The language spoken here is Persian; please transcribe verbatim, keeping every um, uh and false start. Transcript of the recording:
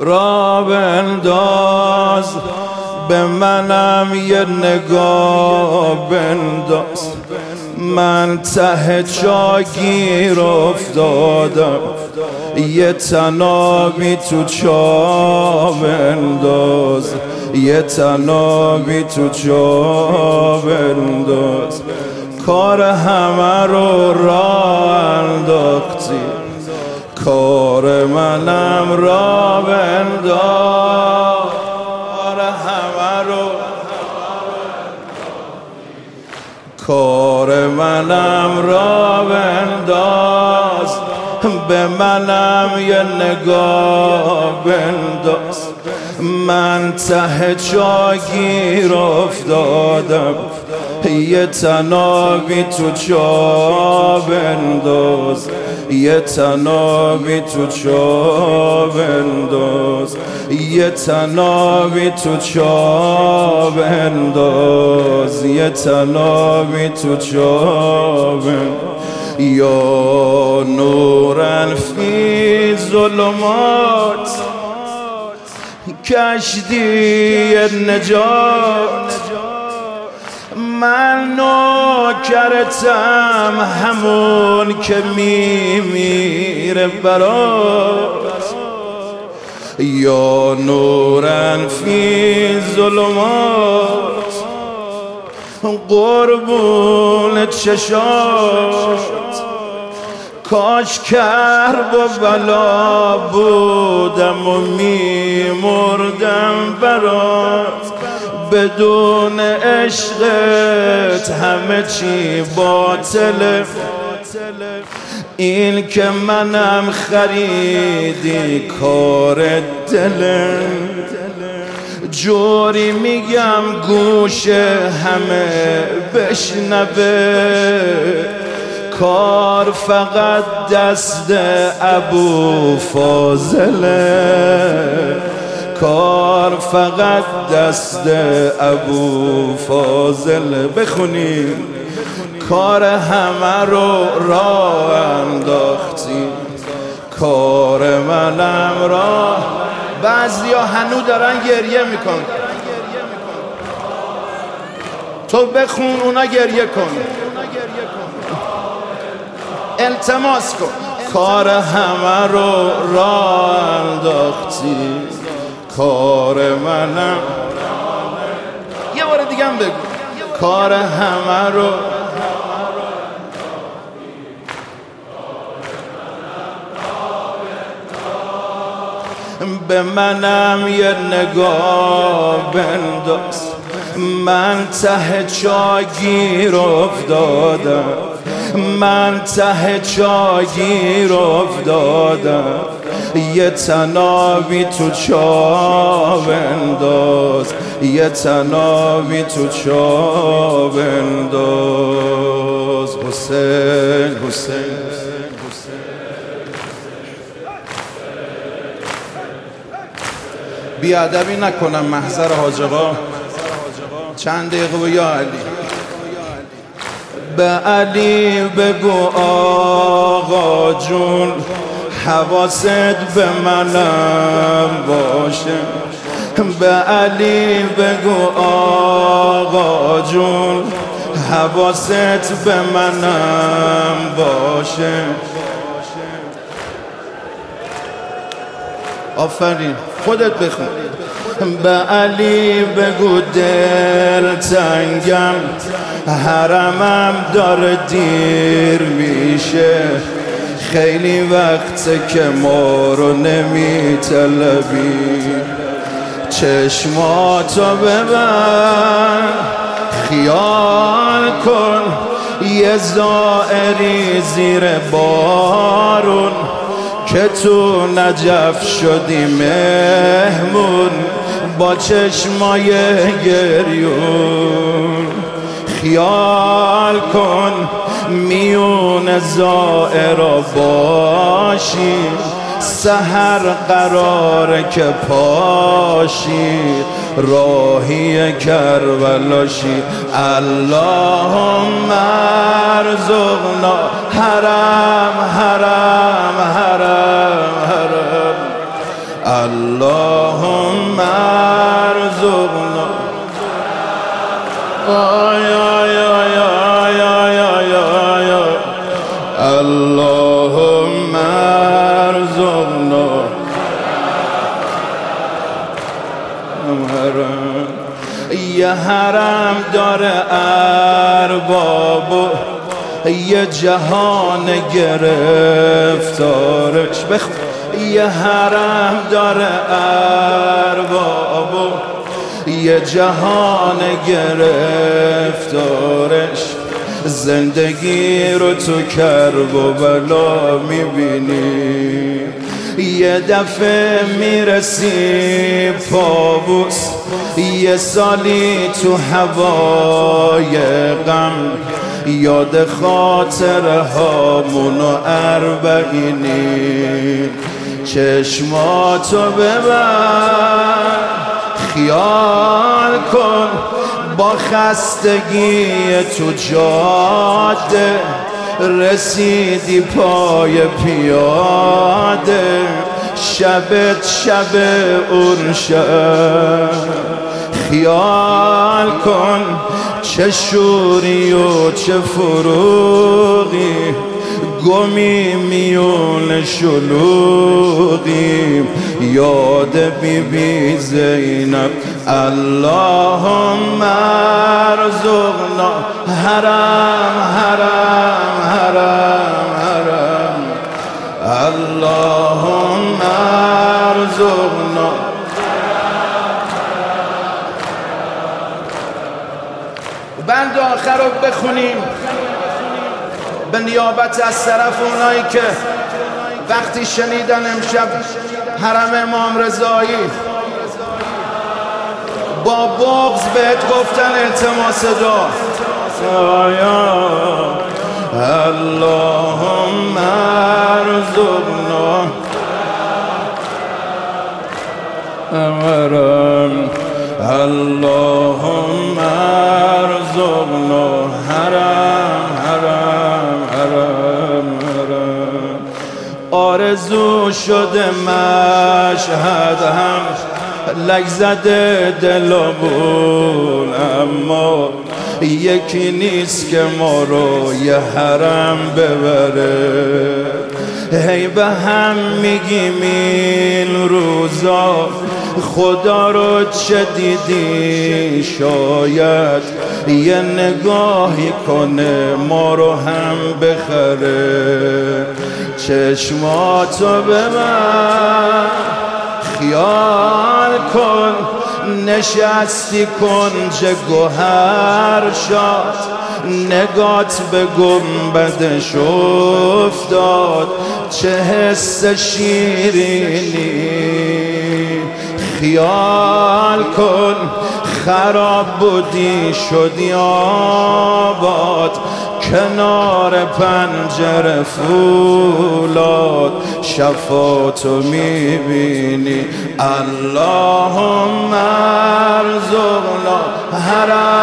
را بنداز، به منم یه نگاه بنداز. من ته چاگیر افتادم، یه تنابی تو چا بنداز، یه تنابی تو چا بنداز. کار همه رو راه انداختی، کار منم را بنداز. کار همه رو کار منم را بنداز، به منم یه نگاه بنداز. من ته چاگیر افتادم، یه تنابی تو چا بنداز، یه تنابی تو چا بنداز، یه تنابی تو چا بنداز، یه تنابی تو چا بنداز. یا نورا فی ظلمات، کشتی نجات. من نوکرتم، همون که میمیره برات. یا نورا فی ظلمات، قربون چشات. کاش کرب و بلا بودم و میمردم برات. بدون عشقت همه چی باطله، این که منم خریدی کار دله. جوری میگم گوش همه بشنوه، کار فقط دست ابو فاضله، کار فقط دست ابو فاضله. بخونیم کار همه رو راه انداختی، کار منم راه. بعضیا هنو دارن گریه میکن، تو بخون اونا گریه کن، التماس کن. کار همه رو راه انداختی، کار منم. یه بار دیگه هم بگو کار همه رو. به منم یه نگاه بنداز، من ته چاگیر افتادم، من ته چاگیر افتادم. یه تنابی تو چا بنداز، یه تنابی تو چا بنداز. حسین حسین بیادبی نکنم، محضر حاج آقا چند دقیقه و یا علی. به علی بگو آقا جون، حواست به منم باشه. به علی بگو آقا جون، حواست به منم باشه. آفرین، خودت بخون. به علی بگو دل تنگم، حرمم داره دیر میشه. خیلی وقته که ما رو نمی طلبی، چشماتو ببند خیال کن. یه زائری زیر بارون، که تو نجف شدی مهمون با چشمای گریون. خیال کن میون زائرا باشی، سحر قراره که پاشی، راهی کربلاشی. اللهم ارزقنا حرم حرم حرم حرم. الله اللهم ارزقنا حرم. یه حرم داره ارباب و یه جهان گرفتارش. بخ یه حرم داره ارباب و یه جهان گرفتارش. زندگی رو تو کرب و بلا میبینی، یه دفعه میرسی پابوس، یه سالی تو هوای غم، یاد خاطره هامون و اربعینی. چشماتو ببر خیال کن با خستگی تو جاده رسیدی پای پیاده. شبت شب اون شب خیال کن چه شوری و چه فروغی، گمی میون شلوغی. یاد بی بی زینب اللهم ارزقنا حرم حرم حرم حرم. اللهم ارزقنا. بند آخر رو بخونیم به نیابت از طرف اونایی که وقتی شنیدن امشب حرم امام رضایی با بغض بهت گفتن التماس دعا. اللهم ارزقنا حرم. اللهم ارزقنا حرم حرم حرم حرم. آرزو شده مشهد هم لک زده دلمون، اما یکی نیست که ما رو یه حرم ببره. هی به هم میگیم این روزا خدا رو چه دیدی، شاید یه نگاهی کنه ما رو هم بخره. چشماتو ببر خیال کن نشستی کنج گوهر شاد، نگات به گنبدش افتاد چه حس شیرینی. خیال کن خراب بودی شدی آباد، کنار پنجره فولاد شفاتو میبینی. اللهم ارزقنا حرم